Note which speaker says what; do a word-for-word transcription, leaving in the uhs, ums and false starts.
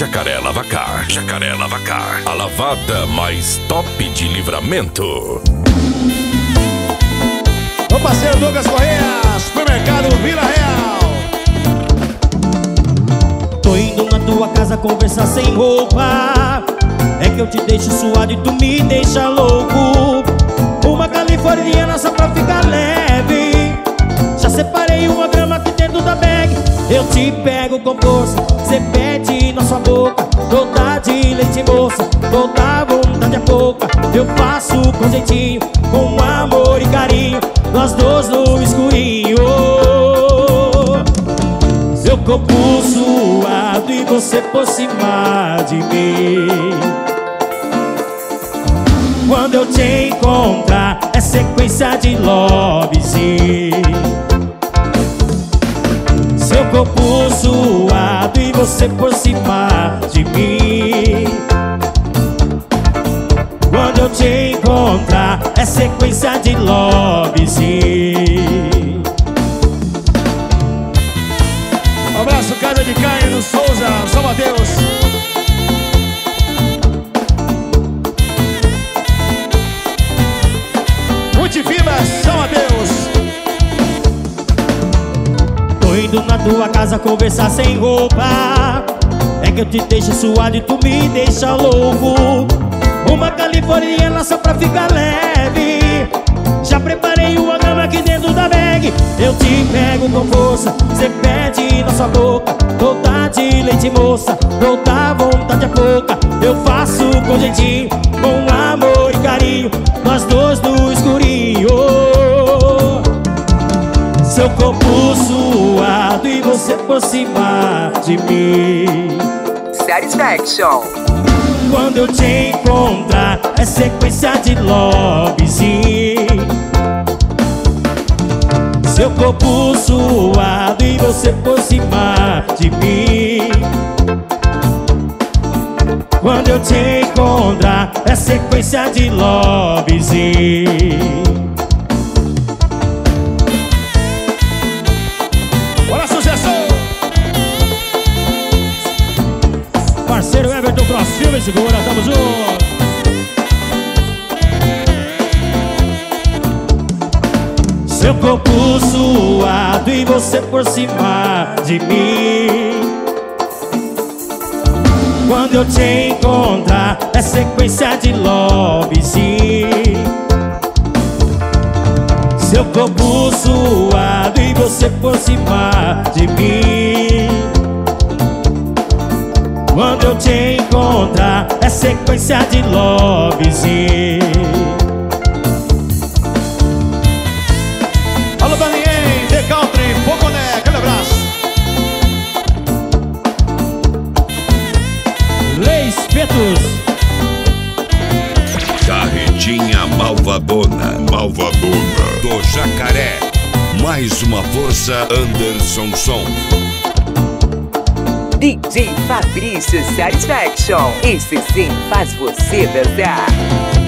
Speaker 1: Jacaré Lavacar. Jacaré Lavacar. A lavada mais top de Livramento.
Speaker 2: Ô parceiro Douglas Correia, supermercado Vila Real.
Speaker 3: Tô indo na tua casa conversar sem roupa. É que eu te deixo suado e tu me deixa louco. Uma californiana só pra ficar leve. Já separei uma grama aqui dentro da bag. Eu te pego com força, cê pede na sua boca. Toda de leite moça, toda vontade é pouca. Eu faço com jeitinho, com amor e carinho. Nós dois no escurinho. Seu corpo suado e você por cima de mim. Quando eu te encontrar é sequência de lovezinho. Seu corpo suado e você por cima de mim. Quando eu te encontrar é sequência de lovezinho.
Speaker 2: Um abraço, Casa de Caio no Souza, São Mateus. Multifibras, São Mateus.
Speaker 3: Tô indo na tua casa conversar sem roupa. É que eu te deixo suado e tu me deixa louco. Uma californiana só pra ficar leve. Já preparei uma grama aqui dentro da bag. Eu te pego com força, cê pede na sua boca. Toda de leite moça, toda vontade é pouca. Eu faço com jeitinho, com amor e carinho. Nós dois no escurinho. Seu corpo suado e você por cima de mim.
Speaker 4: Satisfaction.
Speaker 3: Quando eu te encontrar é sequência de lovezinho. Seu corpo suado e você por cima de mim. Quando eu te encontrar é sequência de lovezinho.
Speaker 2: Bora, sucesso!
Speaker 3: Parceiro Everton Cross Filme, segura, tamo junto. Seu corpo suado e você por cima de mim. Quando eu te encontrar é sequência de lovezinho. Seu corpo suado e você por cima de mim. Quando eu te encontrar é sequência de lovezinho.
Speaker 2: Alô, Daniel, The Country, Poconé, aquele abraço.
Speaker 3: Leis Petos.
Speaker 1: Carretinha Malvadona. Malvadona. Do Jacaré. Mais uma força, Anderson Som.
Speaker 4: D J Fabrício Satisfaction. Esse sim faz você dançar.